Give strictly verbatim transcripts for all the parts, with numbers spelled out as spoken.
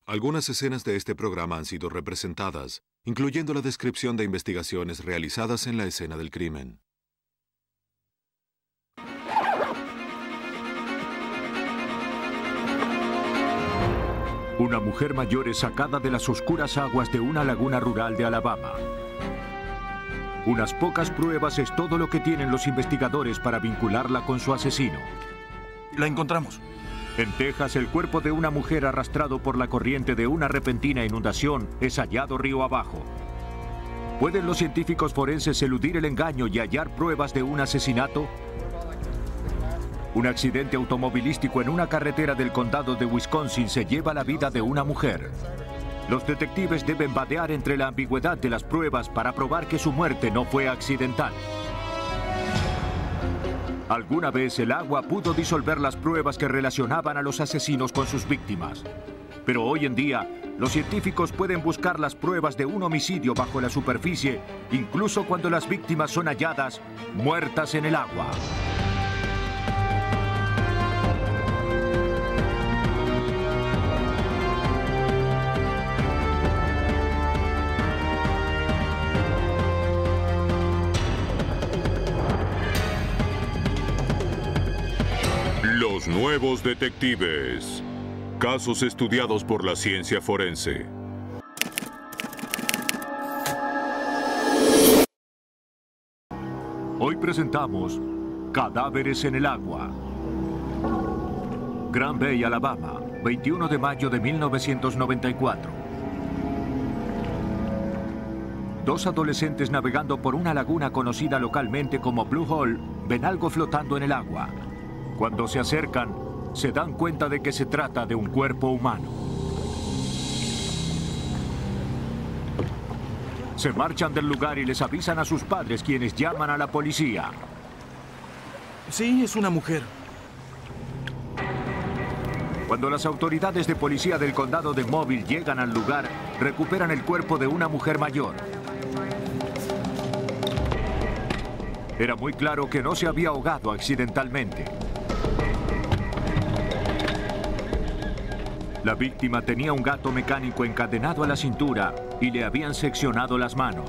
Algunas escenas de este programa han sido representadas, incluyendo la descripción de investigaciones realizadas en la escena del crimen. Una mujer mayor es sacada de las oscuras aguas de una laguna rural de Alabama. Unas pocas pruebas es todo lo que tienen los investigadores para vincularla con su asesino. La encontramos. En Texas, el cuerpo de una mujer arrastrado por la corriente de una repentina inundación es hallado río abajo. ¿Pueden los científicos forenses eludir el engaño y hallar pruebas de un asesinato? Un accidente automovilístico en una carretera del condado de Wisconsin se lleva la vida de una mujer. Los detectives deben vadear entre la ambigüedad de las pruebas para probar que su muerte no fue accidental. Alguna vez el agua pudo disolver las pruebas que relacionaban a los asesinos con sus víctimas. Pero hoy en día, los científicos pueden buscar las pruebas de un homicidio bajo la superficie, incluso cuando las víctimas son halladas muertas en el agua. Los nuevos detectives. Casos estudiados por la ciencia forense. Hoy presentamos Cadáveres en el agua. Grand Bay, Alabama, veintiuno de mayo de mil novecientos noventa y cuatro. Dos adolescentes navegando por una laguna conocida localmente como Blue Hole ven algo flotando en el agua. Cuando se acercan, se dan cuenta de que se trata de un cuerpo humano. Se marchan del lugar y les avisan a sus padres, quienes llaman a la policía. Sí, es una mujer. Cuando las autoridades de policía del condado de Mobile llegan al lugar, recuperan el cuerpo de una mujer mayor. Era muy claro que no se había ahogado accidentalmente. La víctima tenía un gato mecánico encadenado a la cintura y le habían seccionado las manos.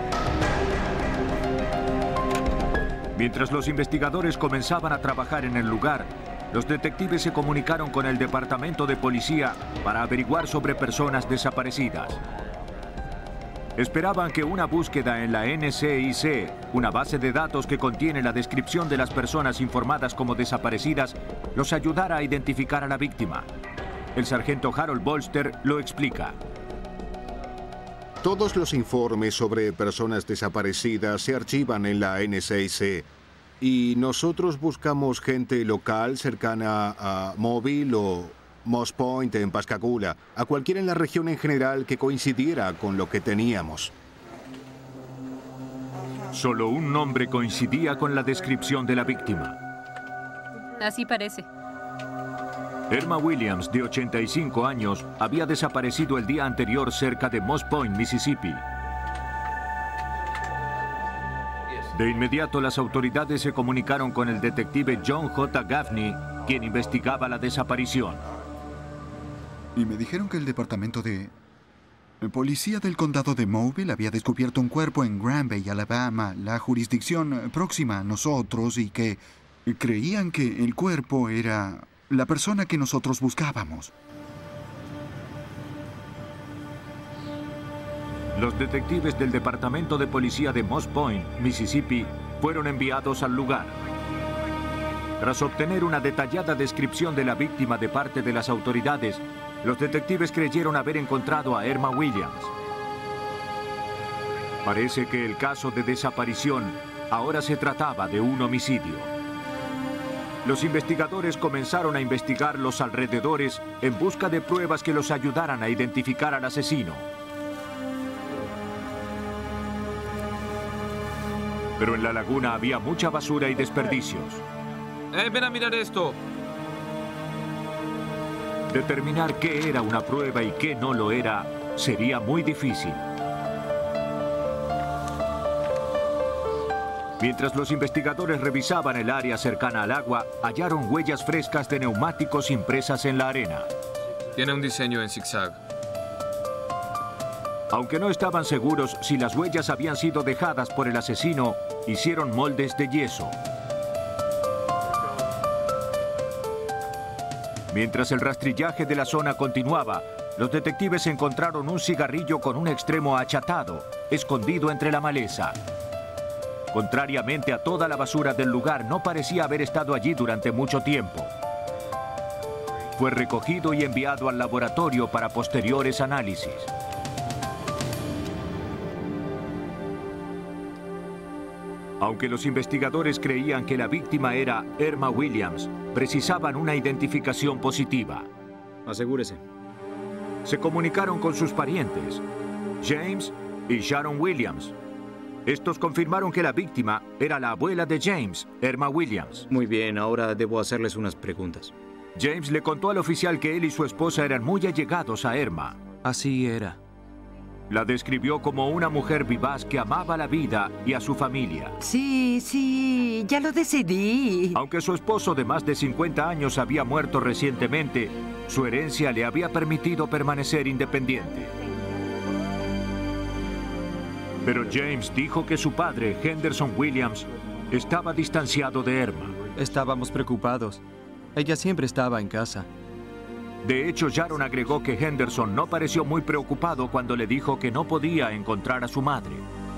Mientras los investigadores comenzaban a trabajar en el lugar, los detectives se comunicaron con el departamento de policía para averiguar sobre personas desaparecidas. Esperaban que una búsqueda en la N C I C, una base de datos que contiene la descripción de las personas informadas como desaparecidas, los ayudara a identificar a la víctima. El sargento Harold Bolster lo explica. Todos los informes sobre personas desaparecidas se archivan en la N C I C y nosotros buscamos gente local cercana a Mobile o Moss Point en Pascagoula, a cualquiera en la región en general que coincidiera con lo que teníamos. Solo un nombre coincidía con la descripción de la víctima. Así parece. Irma Williams, de ochenta y cinco años, había desaparecido el día anterior cerca de Moss Point, Mississippi. De inmediato, las autoridades se comunicaron con el detective John J. Gaffney, quien investigaba la desaparición. Y me dijeron que el departamento de policía del condado de Mobile había descubierto un cuerpo en Grand Bay, Alabama, la jurisdicción próxima a nosotros, y que creían que el cuerpo era la persona que nosotros buscábamos. Los detectives del departamento de policía de Moss Point, Mississippi, fueron enviados al lugar. Tras obtener una detallada descripción de la víctima de parte de las autoridades, los detectives creyeron haber encontrado a Irma Williams. Parece que el caso de desaparición ahora se trataba de un homicidio. Los investigadores comenzaron a investigar los alrededores en busca de pruebas que los ayudaran a identificar al asesino. Pero en la laguna había mucha basura y desperdicios. ¡Eh, ven a mirar esto! Determinar qué era una prueba y qué no lo era sería muy difícil. Mientras los investigadores revisaban el área cercana al agua, hallaron huellas frescas de neumáticos impresas en la arena. Tiene un diseño en zigzag. Aunque no estaban seguros si las huellas habían sido dejadas por el asesino, hicieron moldes de yeso. Mientras el rastrillaje de la zona continuaba, los detectives encontraron un cigarrillo con un extremo achatado, escondido entre la maleza. Contrariamente a toda la basura del lugar, no parecía haber estado allí durante mucho tiempo. Fue recogido y enviado al laboratorio para posteriores análisis. Aunque los investigadores creían que la víctima era Irma Williams, precisaban una identificación positiva. Asegúrese. Se comunicaron con sus parientes, James y Sharon Williams. Estos confirmaron que la víctima era la abuela de James, Irma Williams. Muy bien, ahora debo hacerles unas preguntas. James le contó al oficial que él y su esposa eran muy allegados a Irma. Así era. La describió como una mujer vivaz que amaba la vida y a su familia. Sí, sí, ya lo decidí. Aunque su esposo de más de cincuenta años había muerto recientemente, su herencia le había permitido permanecer independiente. Pero James dijo que su padre, Henderson Williams, estaba distanciado de Irma. Estábamos preocupados. Ella siempre estaba en casa. De hecho, Sharon agregó que Henderson no pareció muy preocupado cuando le dijo que no podía encontrar a su madre.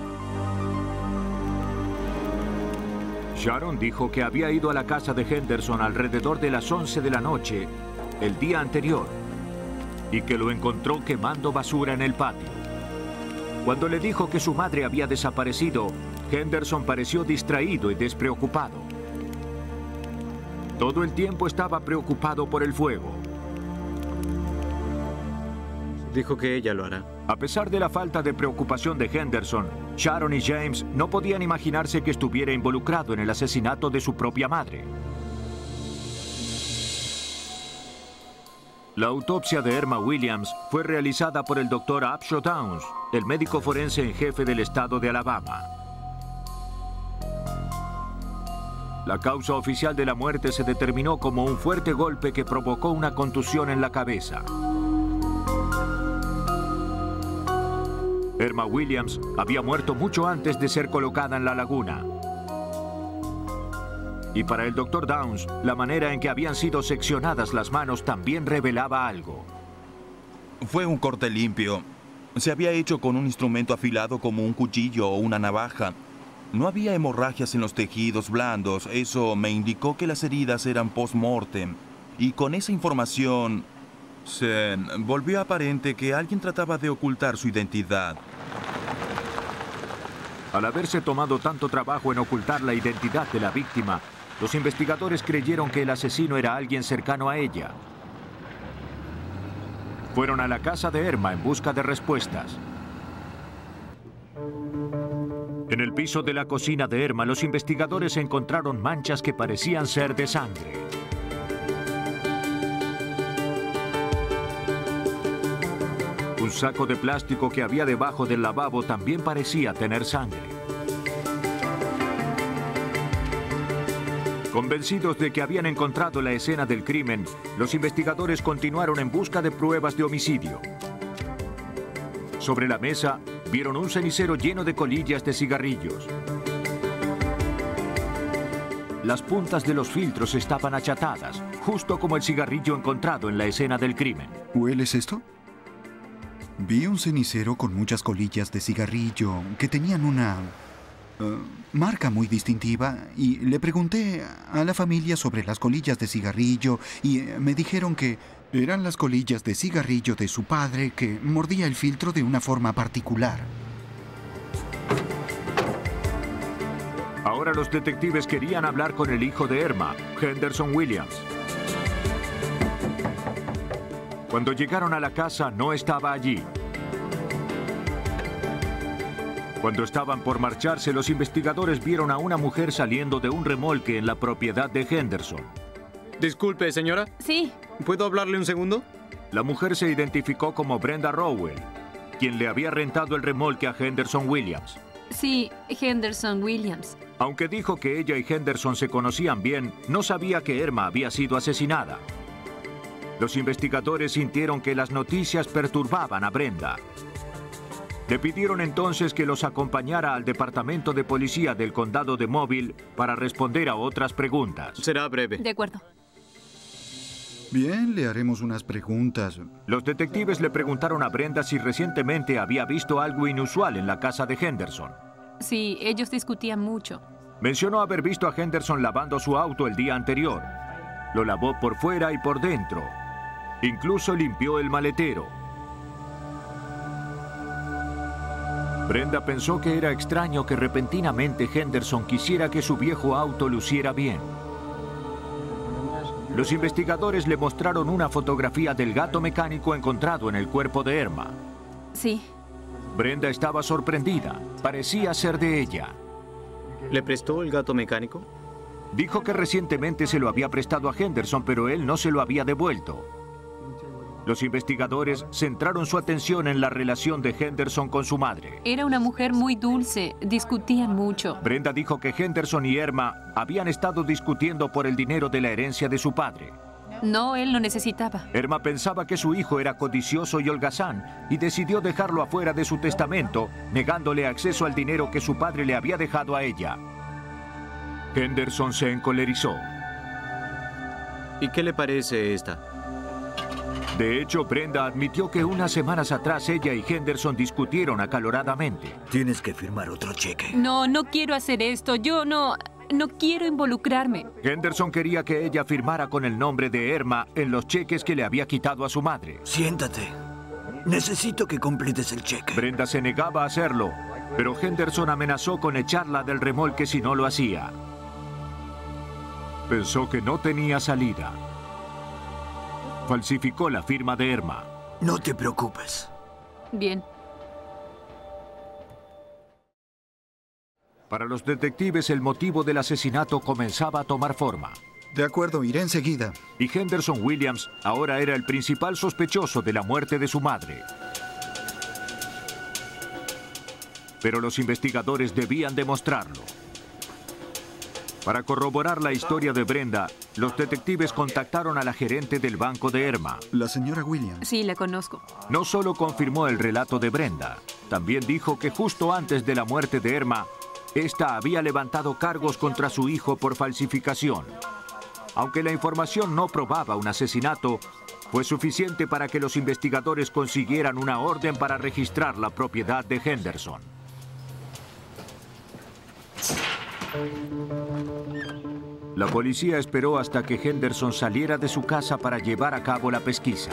Sharon dijo que había ido a la casa de Henderson alrededor de las once de la noche, el día anterior, y que lo encontró quemando basura en el patio. Cuando le dijo que su madre había desaparecido, Henderson pareció distraído y despreocupado. Todo el tiempo estaba preocupado por el fuego. Dijo que ella lo hará. A pesar de la falta de preocupación de Henderson, Sharon y James no podían imaginarse que estuviera involucrado en el asesinato de su propia madre. La autopsia de Irma Williams fue realizada por el doctor Upshaw Downs, el médico forense en jefe del estado de Alabama. La causa oficial de la muerte se determinó como un fuerte golpe que provocó una contusión en la cabeza. Irma Williams había muerto mucho antes de ser colocada en la laguna. Y para el doctor Downs, la manera en que habían sido seccionadas las manos también revelaba algo. Fue un corte limpio. Se había hecho con un instrumento afilado como un cuchillo o una navaja. No había hemorragias en los tejidos blandos. Eso me indicó que las heridas eran post-mortem. Y con esa información, se volvió aparente que alguien trataba de ocultar su identidad. Al haberse tomado tanto trabajo en ocultar la identidad de la víctima, los investigadores creyeron que el asesino era alguien cercano a ella. Fueron a la casa de Irma en busca de respuestas. En el piso de la cocina de Irma, los investigadores encontraron manchas que parecían ser de sangre. Un saco de plástico que había debajo del lavabo también parecía tener sangre. Convencidos de que habían encontrado la escena del crimen, los investigadores continuaron en busca de pruebas de homicidio. Sobre la mesa, vieron un cenicero lleno de colillas de cigarrillos. Las puntas de los filtros estaban achatadas, justo como el cigarrillo encontrado en la escena del crimen. ¿Hueles esto? Vi un cenicero con muchas colillas de cigarrillo que tenían una uh, marca muy distintiva y le pregunté a la familia sobre las colillas de cigarrillo y uh, me dijeron que eran las colillas de cigarrillo de su padre que mordía el filtro de una forma particular. Ahora los detectives querían hablar con el hijo de Irma, Henderson Williams. Cuando llegaron a la casa, no estaba allí. Cuando estaban por marcharse, los investigadores vieron a una mujer saliendo de un remolque en la propiedad de Henderson. Disculpe, señora. Sí. ¿Puedo hablarle un segundo? La mujer se identificó como Brenda Rowell, quien le había rentado el remolque a Henderson Williams. Sí, Henderson Williams. Aunque dijo que ella y Henderson se conocían bien, no sabía que Irma había sido asesinada. Los investigadores sintieron que las noticias perturbaban a Brenda. Le pidieron entonces que los acompañara al departamento de policía del condado de Mobile para responder a otras preguntas. Será breve. De acuerdo. Bien, le haremos unas preguntas. Los detectives le preguntaron a Brenda si recientemente había visto algo inusual en la casa de Henderson. Sí, ellos discutían mucho. Mencionó haber visto a Henderson lavando su auto el día anterior. Lo lavó por fuera y por dentro. Incluso limpió el maletero. Brenda pensó que era extraño que repentinamente Henderson quisiera que su viejo auto luciera bien. Los investigadores le mostraron una fotografía del gato mecánico encontrado en el cuerpo de Irma. Sí. Brenda estaba sorprendida. Parecía ser de ella. ¿Le prestó el gato mecánico? Dijo que recientemente se lo había prestado a Henderson, pero él no se lo había devuelto. Los investigadores centraron su atención en la relación de Henderson con su madre. Era una mujer muy dulce. Discutían mucho. Brenda dijo que Henderson y Irma habían estado discutiendo por el dinero de la herencia de su padre. No, él lo necesitaba. Irma pensaba que su hijo era codicioso y holgazán y decidió dejarlo afuera de su testamento, negándole acceso al dinero que su padre le había dejado a ella. Henderson se encolerizó. ¿Y qué le parece esta? De hecho, Brenda admitió que unas semanas atrás ella y Henderson discutieron acaloradamente. Tienes que firmar otro cheque. No, no quiero hacer esto. Yo no... no quiero involucrarme. Henderson quería que ella firmara con el nombre de Irma en los cheques que le había quitado a su madre. Siéntate. Necesito que completes el cheque. Brenda se negaba a hacerlo, pero Henderson amenazó con echarla del remolque si no lo hacía. Pensó que no tenía salida. Falsificó la firma de Irma. No te preocupes. Bien. Para los detectives, el motivo del asesinato comenzaba a tomar forma. De acuerdo, iré enseguida. Y Henderson Williams ahora era el principal sospechoso de la muerte de su madre. Pero los investigadores debían demostrarlo. Para corroborar la historia de Brenda, los detectives contactaron a la gerente del banco de Irma. La señora Williams. Sí, la conozco. No solo confirmó el relato de Brenda, también dijo que justo antes de la muerte de Irma, esta había levantado cargos contra su hijo por falsificación. Aunque la información no probaba un asesinato, fue suficiente para que los investigadores consiguieran una orden para registrar la propiedad de Henderson. La policía esperó hasta que Henderson saliera de su casa para llevar a cabo la pesquisa.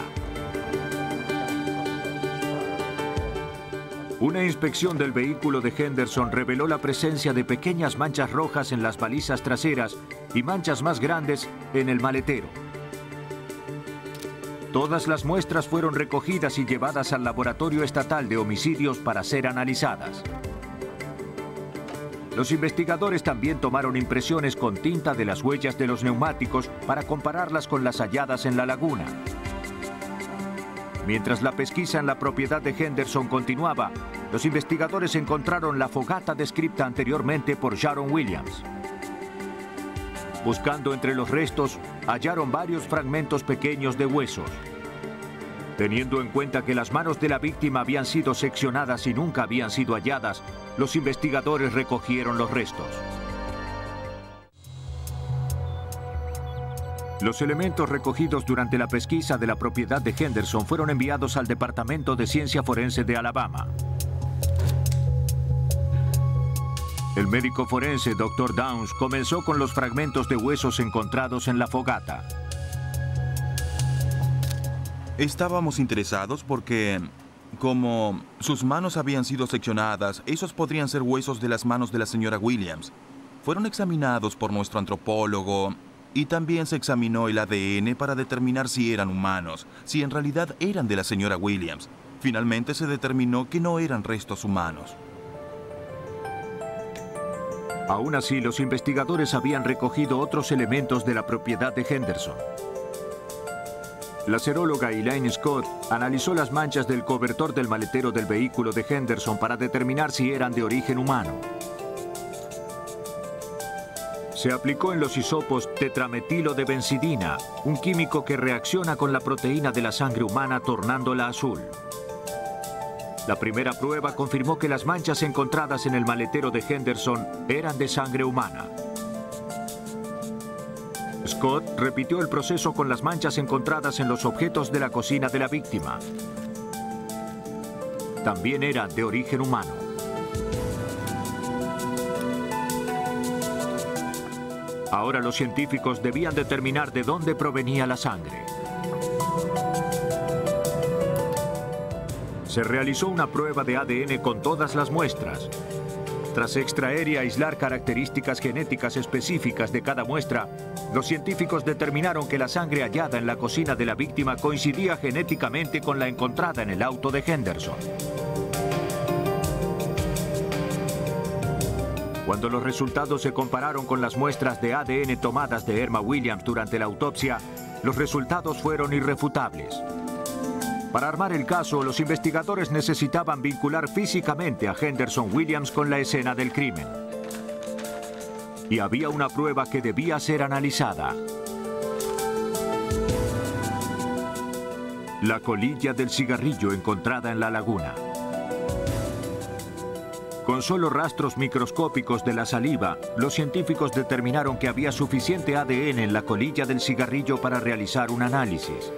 Una inspección del vehículo de Henderson reveló la presencia de pequeñas manchas rojas en las balizas traseras y manchas más grandes en el maletero. Todas las muestras fueron recogidas y llevadas al Laboratorio Estatal de Homicidios para ser analizadas. Los investigadores también tomaron impresiones con tinta de las huellas de los neumáticos para compararlas con las halladas en la laguna. Mientras la pesquisa en la propiedad de Henderson continuaba, los investigadores encontraron la fogata descrita anteriormente por Sharon Williams. Buscando entre los restos, hallaron varios fragmentos pequeños de huesos. Teniendo en cuenta que las manos de la víctima habían sido seccionadas y nunca habían sido halladas, los investigadores recogieron los restos. Los elementos recogidos durante la pesquisa de la propiedad de Henderson fueron enviados al Departamento de Ciencia Forense de Alabama. El médico forense doctor Downs comenzó con los fragmentos de huesos encontrados en la fogata. Estábamos interesados porque, como sus manos habían sido seccionadas, esos podrían ser huesos de las manos de la señora Williams. Fueron examinados por nuestro antropólogo y también se examinó el A D N para determinar si eran humanos, si en realidad eran de la señora Williams. Finalmente se determinó que no eran restos humanos. Aún así, los investigadores habían recogido otros elementos de la propiedad de Henderson. La seróloga Elaine Scott analizó las manchas del cobertor del maletero del vehículo de Henderson para determinar si eran de origen humano. Se aplicó en los hisopos tetrametilo de benzidina, un químico que reacciona con la proteína de la sangre humana tornándola azul. La primera prueba confirmó que las manchas encontradas en el maletero de Henderson eran de sangre humana. Scott repitió el proceso con las manchas encontradas en los objetos de la cocina de la víctima. También eran de origen humano. Ahora los científicos debían determinar de dónde provenía la sangre. Se realizó una prueba de A D N con todas las muestras. Tras extraer y aislar características genéticas específicas de cada muestra, los científicos determinaron que la sangre hallada en la cocina de la víctima coincidía genéticamente con la encontrada en el auto de Henderson. Cuando los resultados se compararon con las muestras de A D N tomadas de Erma Williams durante la autopsia, los resultados fueron irrefutables. Para armar el caso, los investigadores necesitaban vincular físicamente a Henderson Williams con la escena del crimen. Y había una prueba que debía ser analizada. La colilla del cigarrillo encontrada en la laguna. Con solo rastros microscópicos de la saliva, los científicos determinaron que había suficiente A D N en la colilla del cigarrillo para realizar un análisis.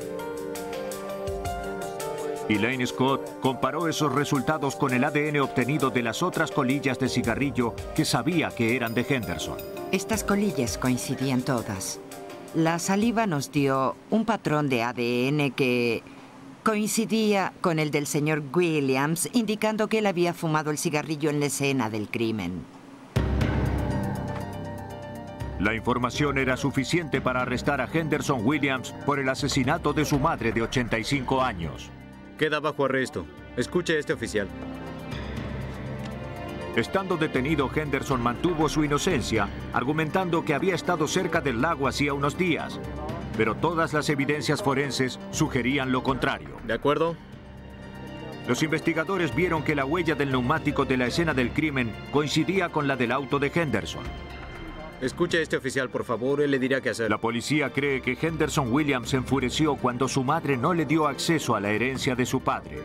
Elaine Scott comparó esos resultados con el A D N obtenido de las otras colillas de cigarrillo que sabía que eran de Henderson. Estas colillas coincidían todas. La saliva nos dio un patrón de A D N que coincidía con el del señor Williams, indicando que él había fumado el cigarrillo en la escena del crimen. La información era suficiente para arrestar a Henderson Williams por el asesinato de su madre de ochenta y cinco años. Queda bajo arresto. Escuche a este oficial. Estando detenido, Henderson mantuvo su inocencia, argumentando que había estado cerca del lago hacía unos días. Pero todas las evidencias forenses sugerían lo contrario. ¿De acuerdo? Los investigadores vieron que la huella del neumático de la escena del crimen coincidía con la del auto de Henderson. Escuche a este oficial, por favor, él le dirá qué hacer. La policía cree que Henderson Williams se enfureció cuando su madre no le dio acceso a la herencia de su padre.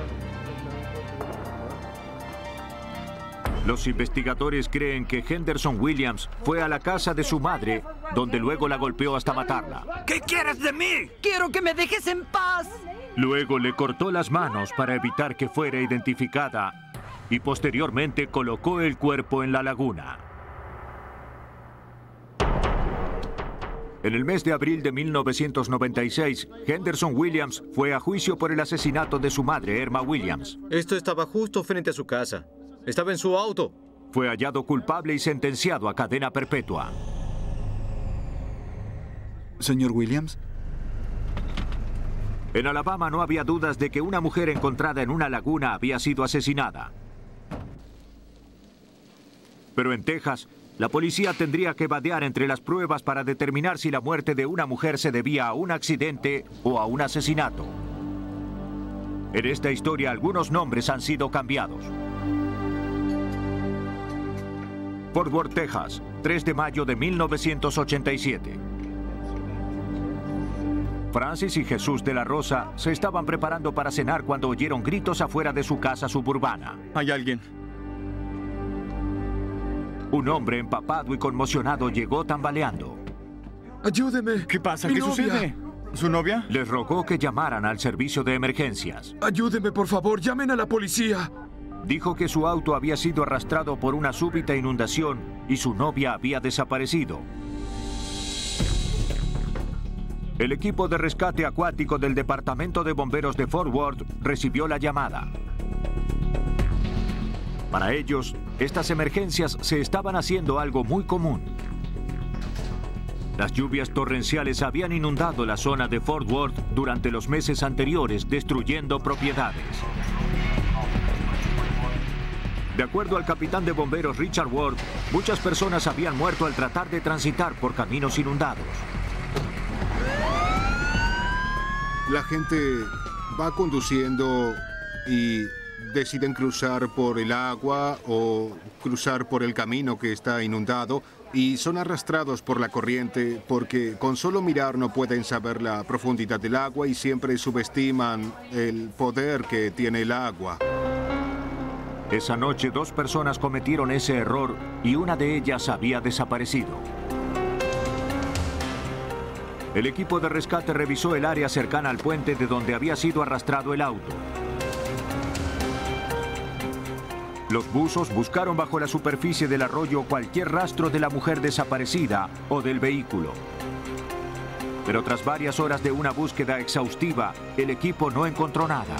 Los investigadores creen que Henderson Williams fue a la casa de su madre, donde luego la golpeó hasta matarla. ¿Qué quieres de mí? ¡Quiero que me dejes en paz! Luego le cortó las manos para evitar que fuera identificada y posteriormente colocó el cuerpo en la laguna. En el mes de abril de mil novecientos noventa y seis, Henderson Williams fue a juicio por el asesinato de su madre, Erma Williams. Esto estaba justo frente a su casa. Estaba en su auto. Fue hallado culpable y sentenciado a cadena perpetua. Señor Williams. En Alabama no había dudas de que una mujer encontrada en una laguna había sido asesinada. Pero en Texas, la policía tendría que vadear entre las pruebas para determinar si la muerte de una mujer se debía a un accidente o a un asesinato. En esta historia, algunos nombres han sido cambiados. Fort Worth, Texas, tres de mayo de mil novecientos ochenta y siete. Francis y Jesús de la Rosa se estaban preparando para cenar cuando oyeron gritos afuera de su casa suburbana. Hay alguien. Un hombre empapado y conmocionado llegó tambaleando. ¡Ayúdeme! ¿Qué pasa? ¿Qué novia? sucede? ¿Su novia? Les rogó que llamaran al servicio de emergencias. Ayúdeme, por favor, llamen a la policía. Dijo que su auto había sido arrastrado por una súbita inundación y su novia había desaparecido. El equipo de rescate acuático del Departamento de Bomberos de Fort Worth recibió la llamada. Para ellos, estas emergencias se estaban haciendo algo muy común. Las lluvias torrenciales habían inundado la zona de Fort Worth durante los meses anteriores, destruyendo propiedades. De acuerdo al capitán de bomberos Richard Ward, muchas personas habían muerto al tratar de transitar por caminos inundados. La gente va conduciendo y deciden cruzar por el agua o cruzar por el camino que está inundado y son arrastrados por la corriente porque con solo mirar no pueden saber la profundidad del agua y siempre subestiman el poder que tiene el agua. Esa noche dos personas cometieron ese error y una de ellas había desaparecido. El equipo de rescate revisó el área cercana al puente de donde había sido arrastrado el auto. Los buzos buscaron bajo la superficie del arroyo cualquier rastro de la mujer desaparecida o del vehículo. Pero tras varias horas de una búsqueda exhaustiva, el equipo no encontró nada.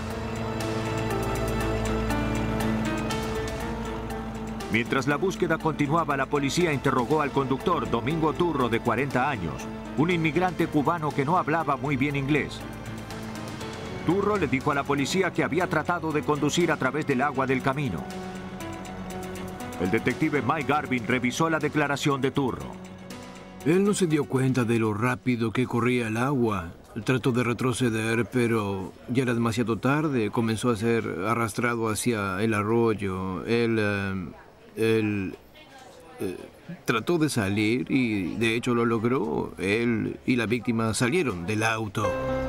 Mientras la búsqueda continuaba, la policía interrogó al conductor Domingo Turro, de cuarenta años, un inmigrante cubano que no hablaba muy bien inglés. Turro le dijo a la policía que había tratado de conducir a través del agua del camino. El detective Mike Garvin revisó la declaración de Turro. Él no se dio cuenta de lo rápido que corría el agua. Trató de retroceder, pero ya era demasiado tarde. Comenzó a ser arrastrado hacia el arroyo. Él, eh, él eh, trató de salir y de hecho lo logró. Él y la víctima salieron del auto.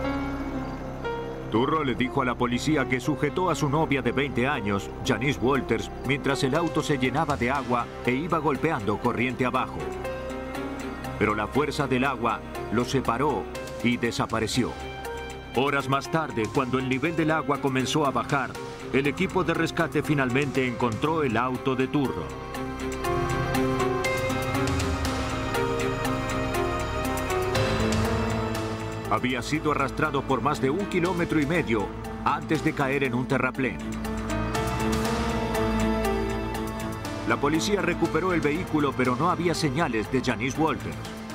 Turro le dijo a la policía que sujetó a su novia de veinte años, Janice Walters, mientras el auto se llenaba de agua e iba golpeando corriente abajo. Pero la fuerza del agua los separó y desapareció. Horas más tarde, cuando el nivel del agua comenzó a bajar, el equipo de rescate finalmente encontró el auto de Turro. Había sido arrastrado por más de un kilómetro y medio antes de caer en un terraplén. La policía recuperó el vehículo, pero no había señales de Janice Walters.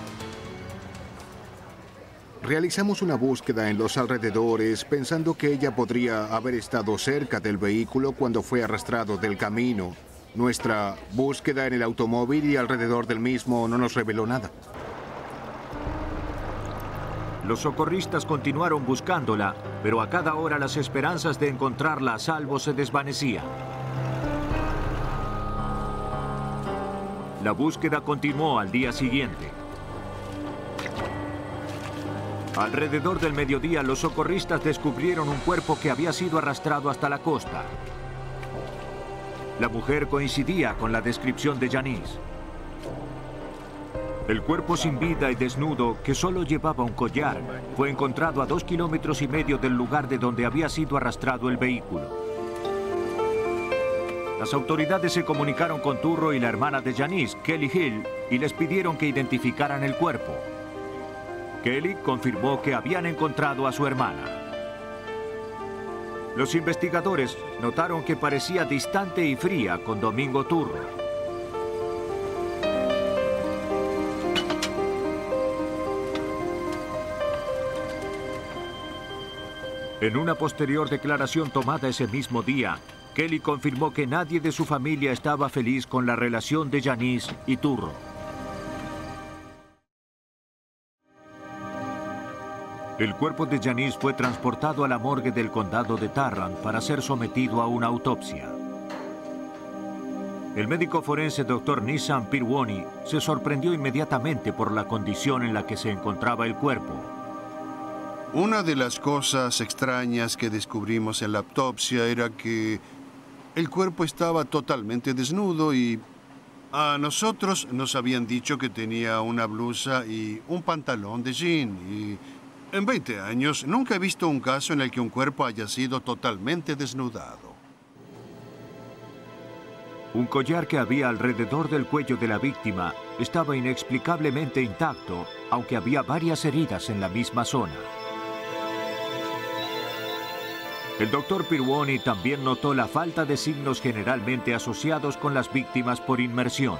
Realizamos una búsqueda en los alrededores pensando que ella podría haber estado cerca del vehículo cuando fue arrastrado del camino. Nuestra búsqueda en el automóvil y alrededor del mismo no nos reveló nada. Los socorristas continuaron buscándola, pero a cada hora las esperanzas de encontrarla a salvo se desvanecían. La búsqueda continuó al día siguiente. Alrededor del mediodía, los socorristas descubrieron un cuerpo que había sido arrastrado hasta la costa. La mujer coincidía con la descripción de Janice. El cuerpo sin vida y desnudo, que solo llevaba un collar, fue encontrado a dos kilómetros y medio del lugar de donde había sido arrastrado el vehículo. Las autoridades se comunicaron con Turro y la hermana de Janice, Kelly Hill, y les pidieron que identificaran el cuerpo. Kelly confirmó que habían encontrado a su hermana. Los investigadores notaron que parecía distante y fría con Domingo Turro. En una posterior declaración tomada ese mismo día, Kelly confirmó que nadie de su familia estaba feliz con la relación de Janice y Turro. El cuerpo de Janice fue transportado a la morgue del condado de Tarrant para ser sometido a una autopsia. El médico forense doctor Nissan Pirwoni se sorprendió inmediatamente por la condición en la que se encontraba el cuerpo. Una de las cosas extrañas que descubrimos en la autopsia era que el cuerpo estaba totalmente desnudo y a nosotros nos habían dicho que tenía una blusa y un pantalón de jean. Y en veinte años nunca he visto un caso en el que un cuerpo haya sido totalmente desnudado. Un collar que había alrededor del cuello de la víctima estaba inexplicablemente intacto, aunque había varias heridas en la misma zona. El doctor Pirwoni también notó la falta de signos generalmente asociados con las víctimas por inmersión.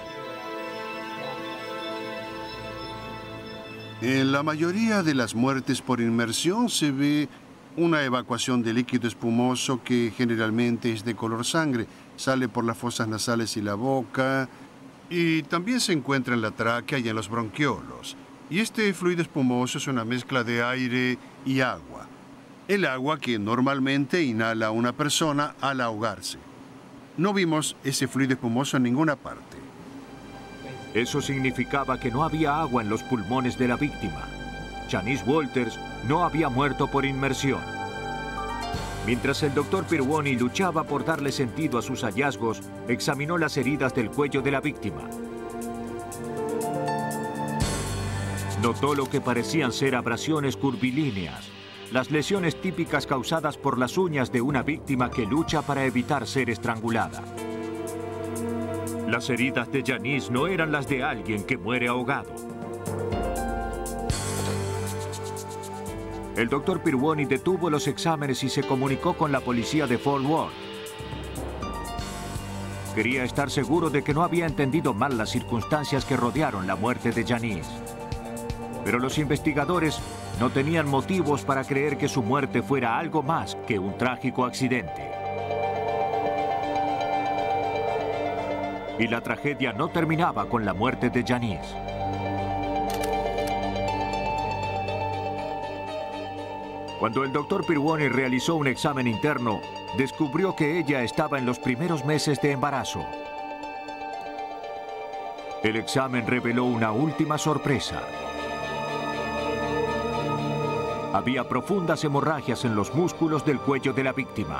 En la mayoría de las muertes por inmersión se ve una evacuación de líquido espumoso que generalmente es de color sangre. Sale por las fosas nasales y la boca, y también se encuentra en la tráquea y en los bronquiolos. Y este fluido espumoso es una mezcla de aire y agua. El agua que normalmente inhala una persona al ahogarse. No vimos ese fluido espumoso en ninguna parte. Eso significaba que no había agua en los pulmones de la víctima. Janice Walters no había muerto por inmersión. Mientras el doctor Pirwoni luchaba por darle sentido a sus hallazgos, examinó las heridas del cuello de la víctima. Notó lo que parecían ser abrasiones curvilíneas, las lesiones típicas causadas por las uñas de una víctima que lucha para evitar ser estrangulada. Las heridas de Janice no eran las de alguien que muere ahogado. El doctor Pirwoni detuvo los exámenes y se comunicó con la policía de Fort Worth. Quería estar seguro de que no había entendido mal las circunstancias que rodearon la muerte de Janice. Pero los investigadores no tenían motivos para creer que su muerte fuera algo más que un trágico accidente. Y la tragedia no terminaba con la muerte de Janice. Cuando el doctor Pirwoni realizó un examen interno, descubrió que ella estaba en los primeros meses de embarazo. El examen reveló una última sorpresa. Había profundas hemorragias en los músculos del cuello de la víctima.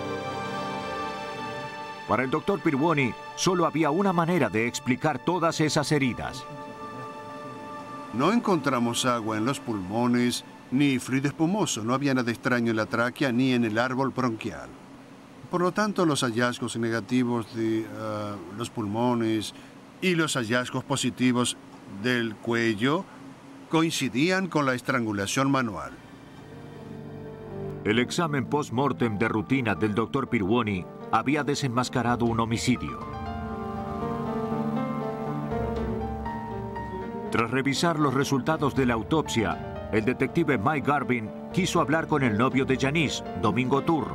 Para el doctor Pirwoni, solo había una manera de explicar todas esas heridas. No encontramos agua en los pulmones, ni fluido espumoso. No había nada extraño en la tráquea ni en el árbol bronquial. Por lo tanto, los hallazgos negativos de uh, los pulmones y los hallazgos positivos del cuello coincidían con la estrangulación manual. El examen post-mortem de rutina del doctor Pirwoni había desenmascarado un homicidio. Tras revisar los resultados de la autopsia, el detective Mike Garvin quiso hablar con el novio de Janice, Domingo Turro.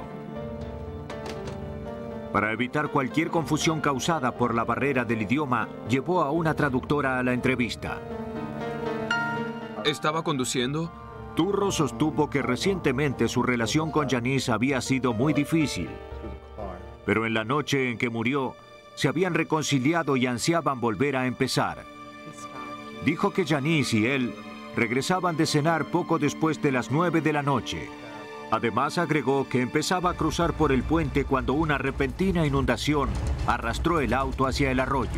Para evitar cualquier confusión causada por la barrera del idioma, llevó a una traductora a la entrevista. ¿Estaba conduciendo? Turro sostuvo que recientemente su relación con Janice había sido muy difícil. Pero en la noche en que murió, se habían reconciliado y ansiaban volver a empezar. Dijo que Janice y él regresaban de cenar poco después de las nueve de la noche. Además agregó que empezaba a cruzar por el puente cuando una repentina inundación arrastró el auto hacia el arroyo.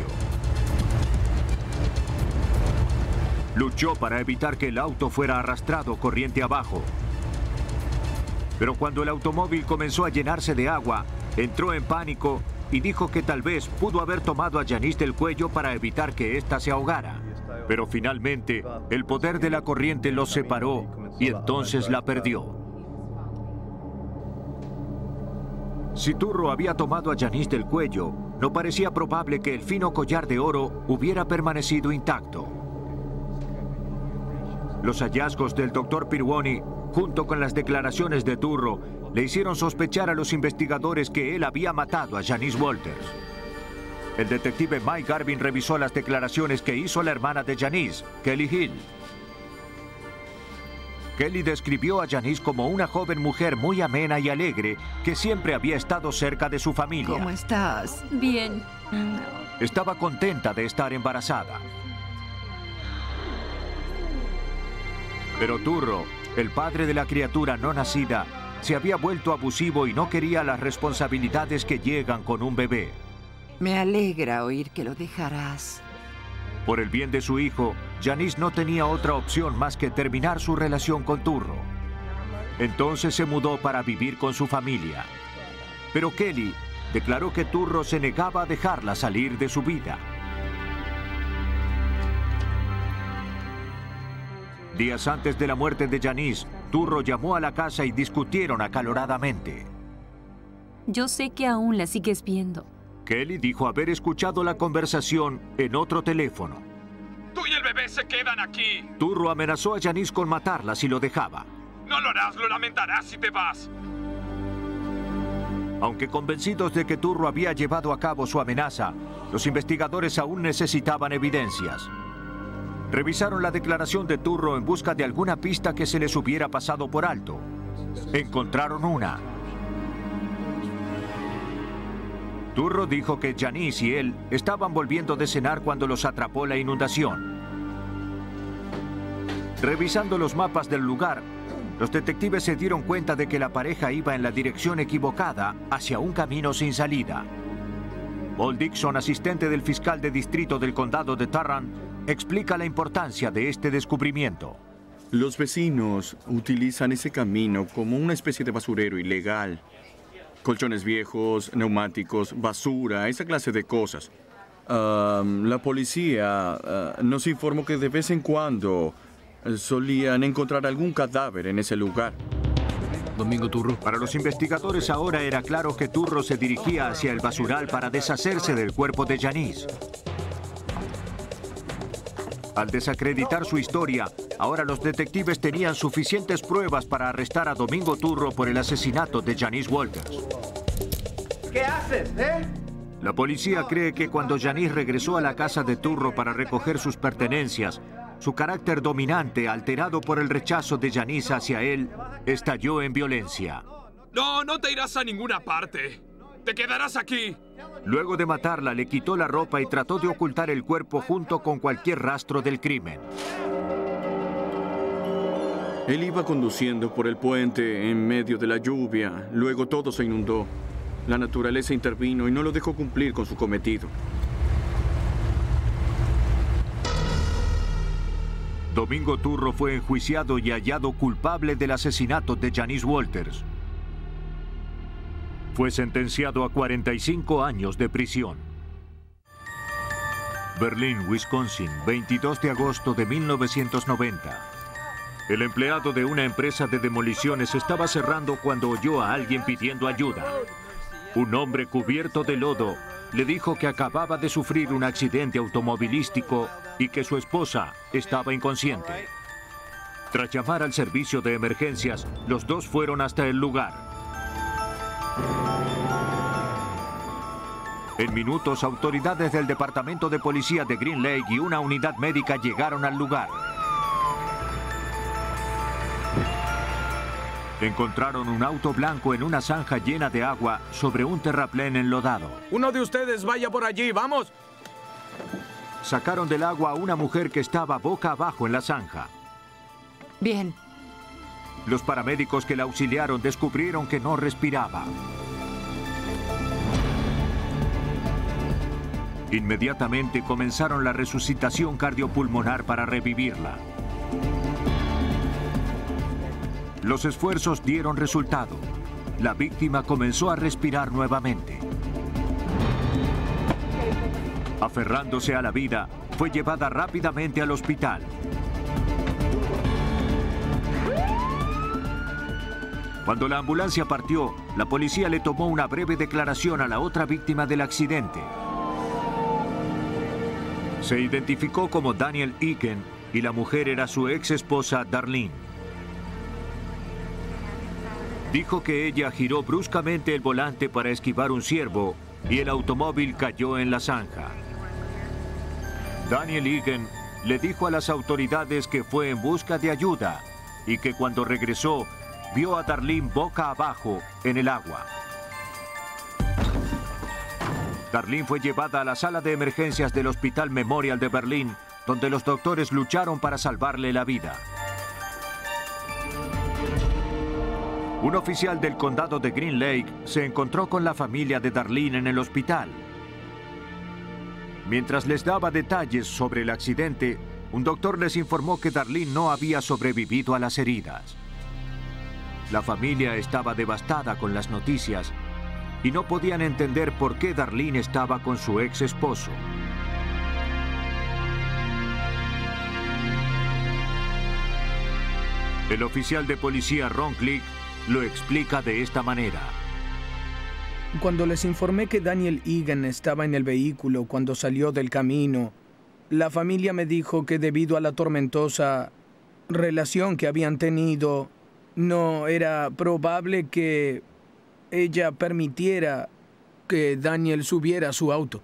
Luchó para evitar que el auto fuera arrastrado corriente abajo. Pero cuando el automóvil comenzó a llenarse de agua, entró en pánico y dijo que tal vez pudo haber tomado a Janice del cuello para evitar que ésta se ahogara. Pero finalmente, el poder de la corriente los separó y entonces la perdió. Si Turro había tomado a Janice del cuello, no parecía probable que el fino collar de oro hubiera permanecido intacto. Los hallazgos del doctor Pirwoni, junto con las declaraciones de Turro, le hicieron sospechar a los investigadores que él había matado a Janice Walters. El detective Mike Garvin revisó las declaraciones que hizo la hermana de Janice, Kelly Hill. Kelly describió a Janice como una joven mujer muy amena y alegre que siempre había estado cerca de su familia. ¿Cómo estás? Bien. Estaba contenta de estar embarazada. Pero Turro, el padre de la criatura no nacida, se había vuelto abusivo y no quería las responsabilidades que llegan con un bebé. Me alegra oír que lo dejarás. Por el bien de su hijo, Janice no tenía otra opción más que terminar su relación con Turro. Entonces se mudó para vivir con su familia. Pero Kelly declaró que Turro se negaba a dejarla salir de su vida. Días antes de la muerte de Janice, Turro llamó a la casa y discutieron acaloradamente. Yo sé que aún la sigues viendo. Kelly dijo haber escuchado la conversación en otro teléfono. Tú y el bebé se quedan aquí. Turro amenazó a Janice con matarla si lo dejaba. No lo harás, lo lamentarás si te vas. Aunque convencidos de que Turro había llevado a cabo su amenaza, los investigadores aún necesitaban evidencias. Revisaron la declaración de Turro en busca de alguna pista que se les hubiera pasado por alto. Encontraron una. Turro dijo que Janice y él estaban volviendo de cenar cuando los atrapó la inundación. Revisando los mapas del lugar, los detectives se dieron cuenta de que la pareja iba en la dirección equivocada, hacia un camino sin salida. Paul Dixon, asistente del fiscal de distrito del condado de Tarrant, explica la importancia de este descubrimiento. Los vecinos utilizan ese camino como una especie de basurero ilegal. Colchones viejos, neumáticos, basura, esa clase de cosas. Um, la policía uh, nos informó que de vez en cuando uh, solían encontrar algún cadáver en ese lugar. Domingo Turro. Para los investigadores ahora era claro que Turro se dirigía hacia el basural para deshacerse del cuerpo de Janice. Al desacreditar su historia, ahora los detectives tenían suficientes pruebas para arrestar a Domingo Turro por el asesinato de Janice Walters. ¿Qué haces, eh? La policía cree que cuando Janice regresó a la casa de Turro para recoger sus pertenencias, su carácter dominante, alterado por el rechazo de Janice hacia él, estalló en violencia. No, no te irás a ninguna parte. Te quedarás aquí. Luego de matarla, le quitó la ropa y trató de ocultar el cuerpo junto con cualquier rastro del crimen. Él iba conduciendo por el puente en medio de la lluvia. Luego todo se inundó. La naturaleza intervino y no lo dejó cumplir con su cometido. Domingo Turro fue enjuiciado y hallado culpable del asesinato de Janice Walters. Fue sentenciado a cuarenta y cinco años de prisión. Berlín, Wisconsin, veintidós de agosto de mil novecientos noventa. El empleado de una empresa de demoliciones estaba cerrando cuando oyó a alguien pidiendo ayuda. Un hombre cubierto de lodo le dijo que acababa de sufrir un accidente automovilístico y que su esposa estaba inconsciente. Tras llamar al servicio de emergencias, los dos fueron hasta el lugar. En minutos, autoridades del Departamento de Policía de Green Lake y una unidad médica llegaron al lugar. Encontraron un auto blanco en una zanja llena de agua sobre un terraplén enlodado. Uno de ustedes vaya por allí, vamos. Sacaron del agua a una mujer que estaba boca abajo en la zanja. Bien. Los paramédicos que la auxiliaron descubrieron que no respiraba. Inmediatamente comenzaron la resucitación cardiopulmonar para revivirla. Los esfuerzos dieron resultado. La víctima comenzó a respirar nuevamente. Aferrándose a la vida, fue llevada rápidamente al hospital. Cuando la ambulancia partió, la policía le tomó una breve declaración a la otra víctima del accidente. Se identificó como Daniel Egan y la mujer era su ex esposa Darlene. Dijo que ella giró bruscamente el volante para esquivar un ciervo y el automóvil cayó en la zanja. Daniel Egan le dijo a las autoridades que fue en busca de ayuda y que cuando regresó vio a Darlene boca abajo en el agua. Darlene fue llevada a la sala de emergencias del Hospital Memorial de Berlín, donde los doctores lucharon para salvarle la vida. Un oficial del condado de Green Lake se encontró con la familia de Darlene en el hospital. Mientras les daba detalles sobre el accidente, un doctor les informó que Darlene no había sobrevivido a las heridas. La familia estaba devastada con las noticias y no podían entender por qué Darlene estaba con su ex esposo. El oficial de policía Ron Glick lo explica de esta manera. Cuando les informé que Daniel Egan estaba en el vehículo cuando salió del camino, la familia me dijo que debido a la tormentosa relación que habían tenido, no era probable que ella permitiera que Daniel subiera a su auto.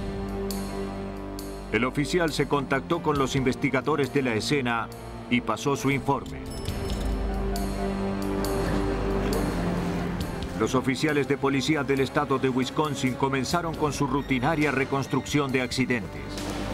El oficial se contactó con los investigadores de la escena y pasó su informe. Los oficiales de policía del estado de Wisconsin comenzaron con su rutinaria reconstrucción de accidentes.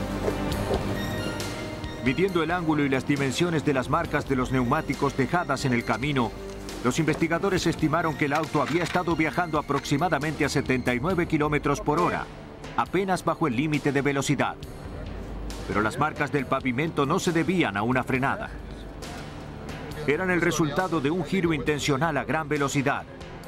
Midiendo el ángulo y las dimensiones de las marcas de los neumáticos dejadas en el camino, los investigadores estimaron que el auto había estado viajando aproximadamente a setenta y nueve kilómetros por hora, apenas bajo el límite de velocidad. Pero las marcas del pavimento no se debían a una frenada. Eran el resultado de un giro intencional a gran velocidad.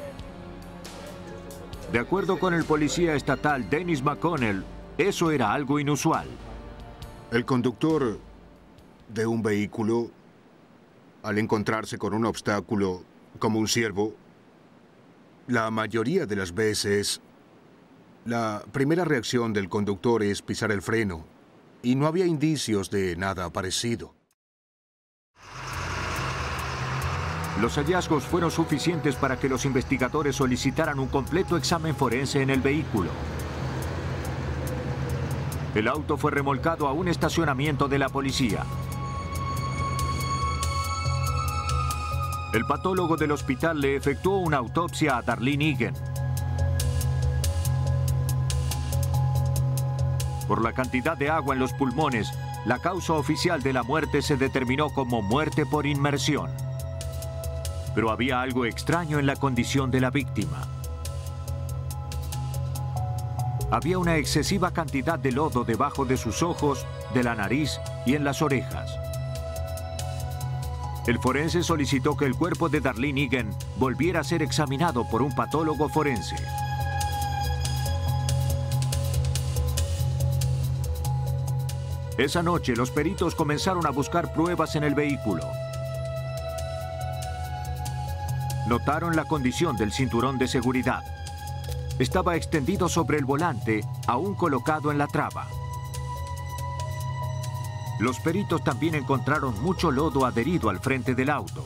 De acuerdo con el policía estatal Dennis McConnell, eso era algo inusual. El conductor de un vehículo, al encontrarse con un obstáculo como un ciervo, la mayoría de las veces, la primera reacción del conductor es pisar el freno, y no había indicios de nada parecido. Los hallazgos fueron suficientes para que los investigadores solicitaran un completo examen forense en el vehículo. El auto fue remolcado a un estacionamiento de la policía. El patólogo del hospital le efectuó una autopsia a Darlene Egan. Por la cantidad de agua en los pulmones, la causa oficial de la muerte se determinó como muerte por inmersión. Pero había algo extraño en la condición de la víctima. Había una excesiva cantidad de lodo debajo de sus ojos, de la nariz y en las orejas. El forense solicitó que el cuerpo de Darlene Egan volviera a ser examinado por un patólogo forense. Esa noche, los peritos comenzaron a buscar pruebas en el vehículo. Notaron la condición del cinturón de seguridad. Estaba extendido sobre el volante, aún colocado en la traba. Los peritos también encontraron mucho lodo adherido al frente del auto.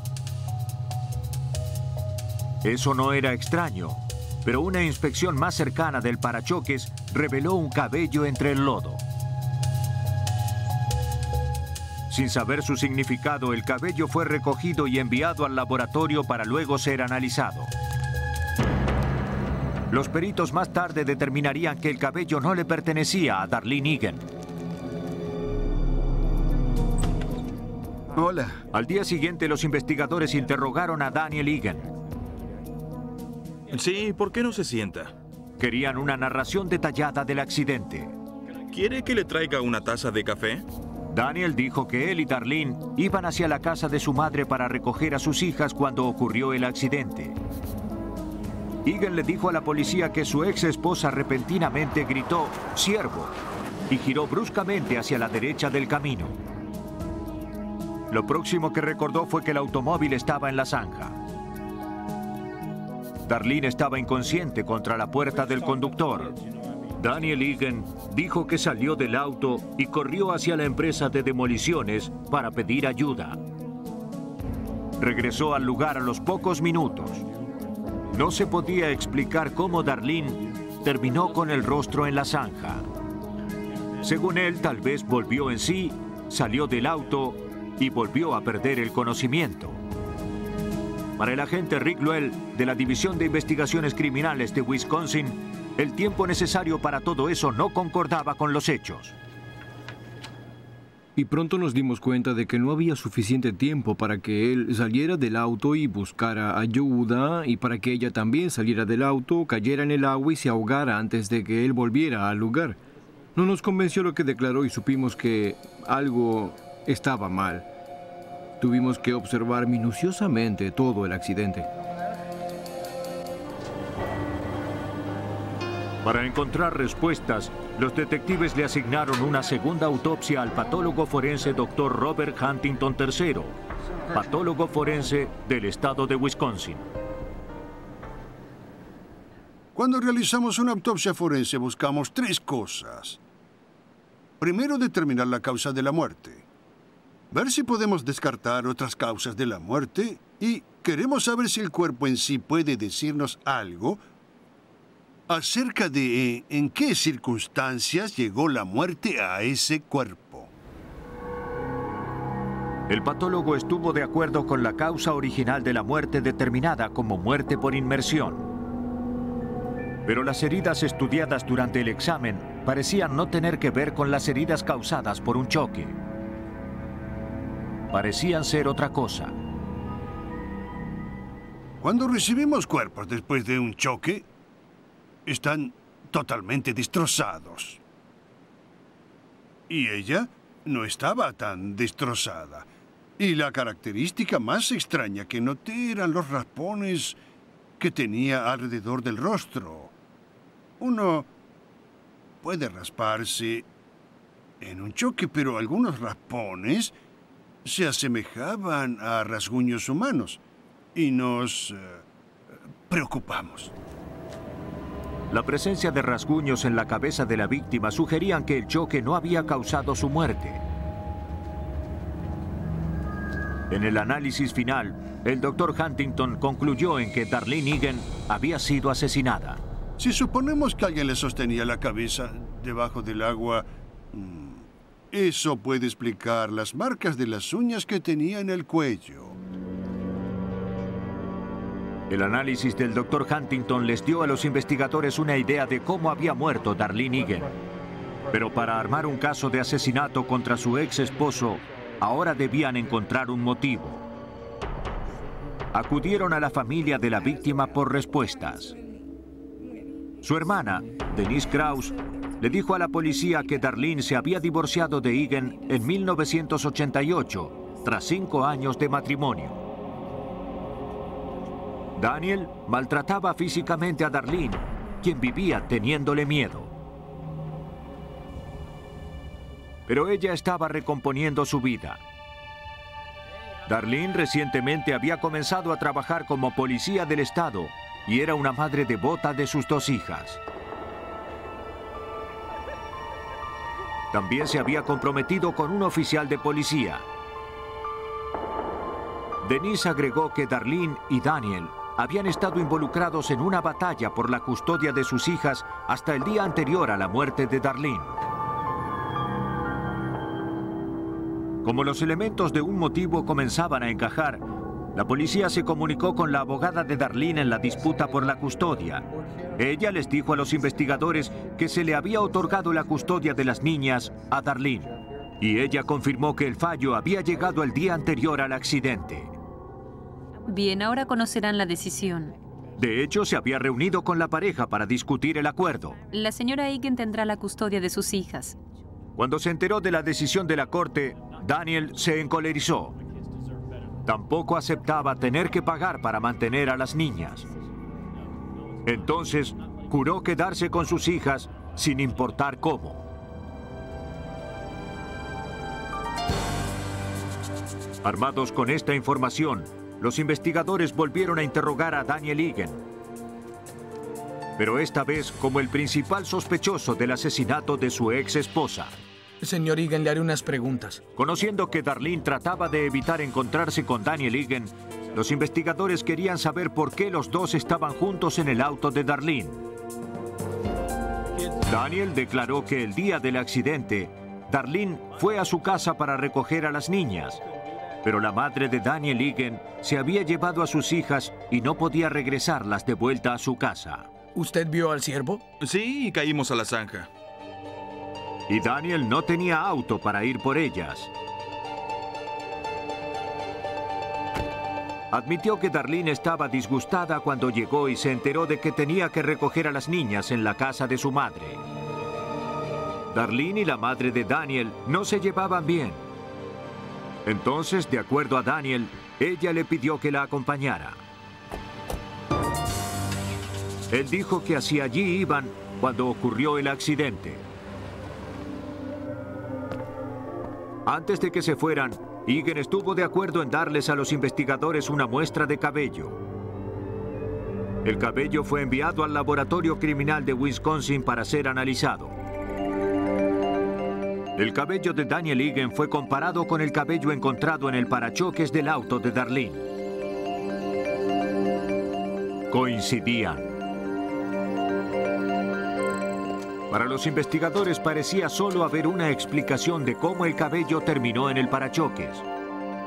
Eso no era extraño, pero una inspección más cercana del parachoques reveló un cabello entre el lodo. Sin saber su significado, el cabello fue recogido y enviado al laboratorio para luego ser analizado. Los peritos más tarde determinarían que el cabello no le pertenecía a Darlene Egan. Hola. Al día siguiente, los investigadores interrogaron a Daniel Egan. Sí, ¿por qué no se sienta? Querían una narración detallada del accidente. ¿Quiere que le traiga una taza de café? Daniel dijo que él y Darlene iban hacia la casa de su madre para recoger a sus hijas cuando ocurrió el accidente. Egan le dijo a la policía que su ex esposa repentinamente gritó «¡Siervo!» y giró bruscamente hacia la derecha del camino. Lo próximo que recordó fue que el automóvil estaba en la zanja. Darlene estaba inconsciente contra la puerta del conductor. Daniel Egan dijo que salió del auto y corrió hacia la empresa de demoliciones para pedir ayuda. Regresó al lugar a los pocos minutos. No se podía explicar cómo Darlene terminó con el rostro en la zanja. Según él, tal vez volvió en sí, salió del auto y volvió a perder el conocimiento. Para el agente Rick Luell, de la División de Investigaciones Criminales de Wisconsin, el tiempo necesario para todo eso no concordaba con los hechos. Y pronto nos dimos cuenta de que no había suficiente tiempo para que él saliera del auto y buscara ayuda, y para que ella también saliera del auto, cayera en el agua y se ahogara antes de que él volviera al lugar. No nos convenció lo que declaró y supimos que algo estaba mal. Tuvimos que observar minuciosamente todo el accidente. Para encontrar respuestas, los detectives le asignaron una segunda autopsia al patólogo forense doctor Robert Huntington tercero, patólogo forense del estado de Wisconsin. Cuando realizamos una autopsia forense buscamos tres cosas. Primero, determinar la causa de la muerte. Ver si podemos descartar otras causas de la muerte. Y queremos saber si el cuerpo en sí puede decirnos algo acerca de eh, en qué circunstancias llegó la muerte a ese cuerpo. El patólogo estuvo de acuerdo con la causa original de la muerte determinada como muerte por inmersión. Pero las heridas estudiadas durante el examen parecían no tener que ver con las heridas causadas por un choque. Parecían ser otra cosa. Cuando recibimos cuerpos después de un choque, están totalmente destrozados. Y ella no estaba tan destrozada. Y la característica más extraña que noté eran los raspones que tenía alrededor del rostro. Uno puede rasparse en un choque, pero algunos raspones se asemejaban a rasguños humanos y nos eh, preocupamos. La presencia de rasguños en la cabeza de la víctima sugerían que el choque no había causado su muerte. En el análisis final, el doctor Huntington concluyó en que Darlene Egan había sido asesinada. Si suponemos que alguien le sostenía la cabeza debajo del agua, eso puede explicar las marcas de las uñas que tenía en el cuello. El análisis del doctor Huntington les dio a los investigadores una idea de cómo había muerto Darlene Egan. Pero para armar un caso de asesinato contra su ex esposo, ahora debían encontrar un motivo. Acudieron a la familia de la víctima por respuestas. Su hermana, Denise Krause, le dijo a la policía que Darlene se había divorciado de Egan en mil novecientos ochenta y ocho, tras cinco años de matrimonio. Daniel maltrataba físicamente a Darlene, quien vivía teniéndole miedo. Pero ella estaba recomponiendo su vida. Darlene recientemente había comenzado a trabajar como policía del estado y era una madre devota de sus dos hijas. También se había comprometido con un oficial de policía. Denise agregó que Darlene y Daniel habían estado involucrados en una batalla por la custodia de sus hijas hasta el día anterior a la muerte de Darlene. Como los elementos de un motivo comenzaban a encajar, la policía se comunicó con la abogada de Darlene en la disputa por la custodia. Ella les dijo a los investigadores que se le había otorgado la custodia de las niñas a Darlene. Y ella confirmó que el fallo había llegado el día anterior al accidente. Bien, ahora conocerán la decisión. De hecho, se había reunido con la pareja para discutir el acuerdo. La señora Egan tendrá la custodia de sus hijas. Cuando se enteró de la decisión de la corte, Daniel se encolerizó. Tampoco aceptaba tener que pagar para mantener a las niñas. Entonces, juró quedarse con sus hijas sin importar cómo. Armados con esta información, los investigadores volvieron a interrogar a Daniel Egan. Pero esta vez como el principal sospechoso del asesinato de su ex esposa. Señor Egan, le haré unas preguntas. Conociendo que Darlene trataba de evitar encontrarse con Daniel Egan, los investigadores querían saber por qué los dos estaban juntos en el auto de Darlene. Daniel declaró que el día del accidente, Darlene fue a su casa para recoger a las niñas, pero la madre de Daniel Egan se había llevado a sus hijas y no podía regresarlas de vuelta a su casa. ¿Usted vio al ciervo? Sí, y caímos a la zanja. Y Daniel no tenía auto para ir por ellas. Admitió que Darlene estaba disgustada cuando llegó y se enteró de que tenía que recoger a las niñas en la casa de su madre. Darlene y la madre de Daniel no se llevaban bien. Entonces, de acuerdo a Daniel, ella le pidió que la acompañara. Él dijo que hacia allí iban cuando ocurrió el accidente. Antes de que se fueran, Egan estuvo de acuerdo en darles a los investigadores una muestra de cabello. El cabello fue enviado al laboratorio criminal de Wisconsin para ser analizado. El cabello de Daniel Egan fue comparado con el cabello encontrado en el parachoques del auto de Darlene. Coincidían. Para los investigadores parecía solo haber una explicación de cómo el cabello terminó en el parachoques.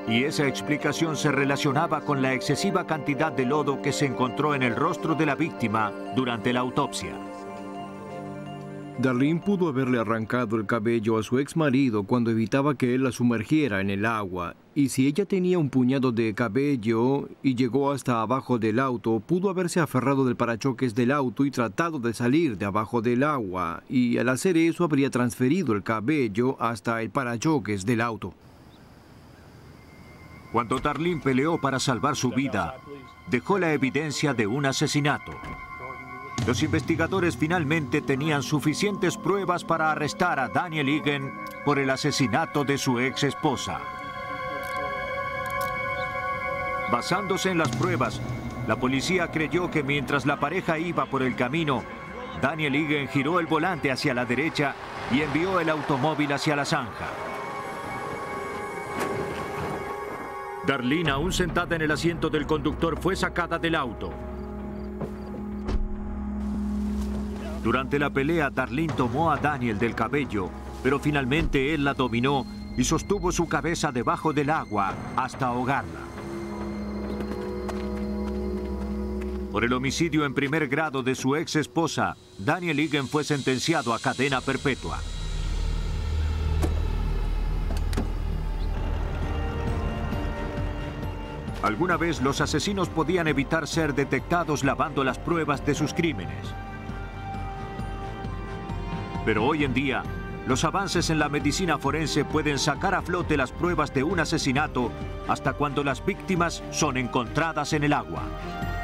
Y esa explicación se relacionaba con la excesiva cantidad de lodo que se encontró en el rostro de la víctima durante la autopsia. Darlene pudo haberle arrancado el cabello a su ex marido cuando evitaba que él la sumergiera en el agua. Y si ella tenía un puñado de cabello y llegó hasta abajo del auto, pudo haberse aferrado del parachoques del auto y tratado de salir de abajo del agua. Y al hacer eso habría transferido el cabello hasta el parachoques del auto. Cuando Darlene peleó para salvar su vida, dejó la evidencia de un asesinato. Los investigadores finalmente tenían suficientes pruebas para arrestar a Daniel Egan por el asesinato de su ex esposa. Basándose en las pruebas, la policía creyó que mientras la pareja iba por el camino, Daniel Egan giró el volante hacia la derecha y envió el automóvil hacia la zanja. Darlene, aún sentada en el asiento del conductor, fue sacada del auto. Durante la pelea, Darlene tomó a Daniel del cabello, pero finalmente él la dominó y sostuvo su cabeza debajo del agua hasta ahogarla. Por el homicidio en primer grado de su ex esposa, Daniel Egan fue sentenciado a cadena perpetua. Alguna vez los asesinos podían evitar ser detectados lavando las pruebas de sus crímenes. Pero hoy en día, los avances en la medicina forense pueden sacar a flote las pruebas de un asesinato hasta cuando las víctimas son encontradas en el agua.